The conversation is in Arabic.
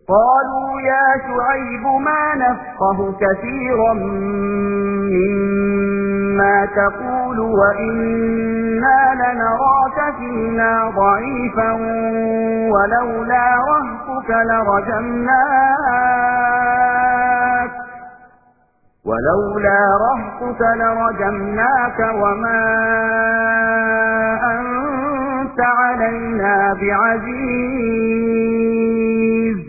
قالوا يا شعيب ما نفقه كثيرا مما تقول وإنا لنراك فينا ضعيفا ولولا رهطك لرجمناك وما أنت علينا بعزيز